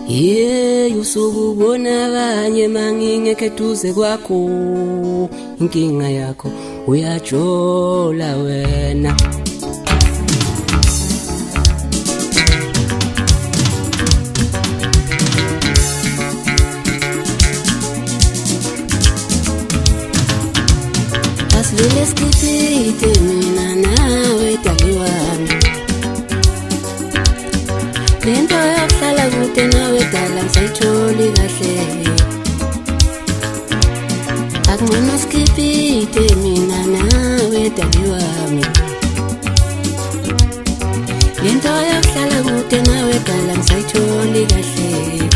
Usukubona abanye mangingekho eduze kwakho, inkinga yakho uyajola wena. Asilele skipite mina nawe dali wami, lento yokuhlala kude nawe dala ngisayitholi kahle. Akungcono skipite mina nawe dali wami, lento yokuhlala kude nawe dala ngisayitholi kahle.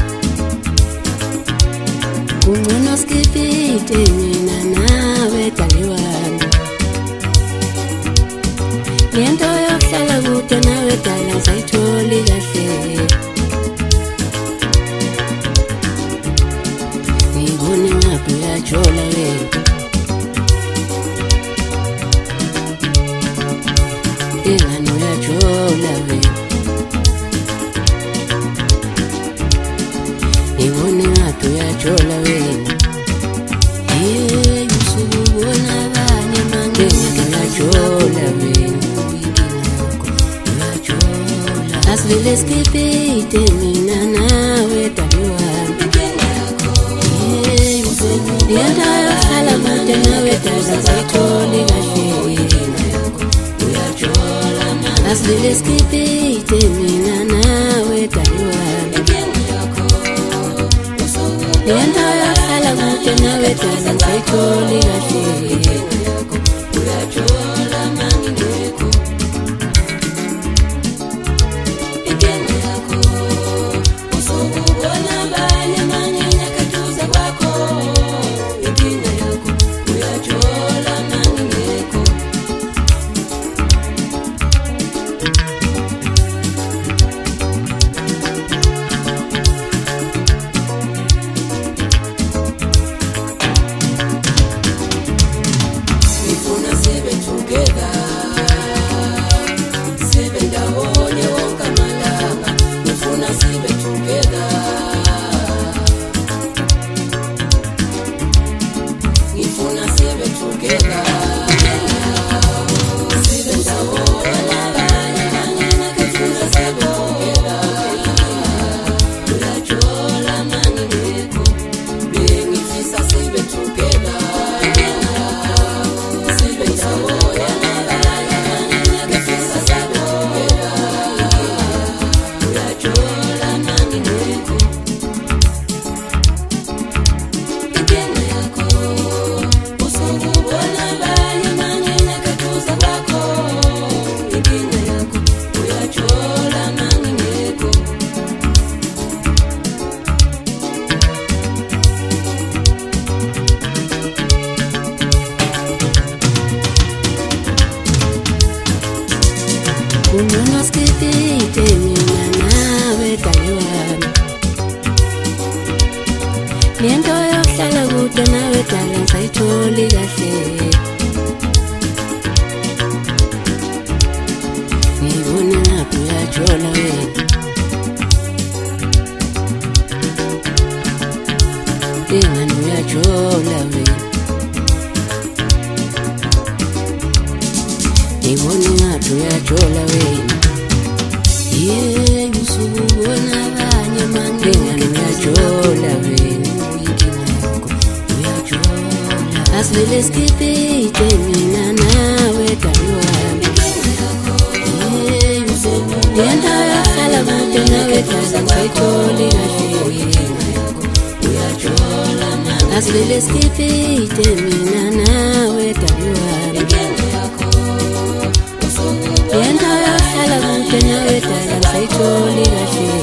Kungcono skipite mina nawe dali wami, lento yokuhlala kude nawe dala ngisayitholi kahle. Ngibone ngaphi uyajola wena, ingani uyajola wena. Ngibone ngaphi uyajola wena, usukubona abanye mangingekho uyajola wena. Asilele skipite mina nawe dali wami, lento yokuhlala kude nawe dala ngisayitholi kahle. Asilele skipite mina nawe dali wami, lento yokuhlala kude nawe dala ngisayitholi kahle. Kungcono skipite mina nawe dali wami, lento yokuhlala kude nawe dala ngisayitholi kahle. Ngibone ngaphi uyajola wena, ingani uyajola wena. Ngibone ngaphi uyajola wena, usukubona abanye mangingekho uyajola wena. Asilele skipite mina nawe dali wami, lento yokuhlala kude nawe dala ngisayitholi kahle. Asilele skipite mina nawe dali wami, lento yokuhlala kude nawe dala ngisayitholi kahle.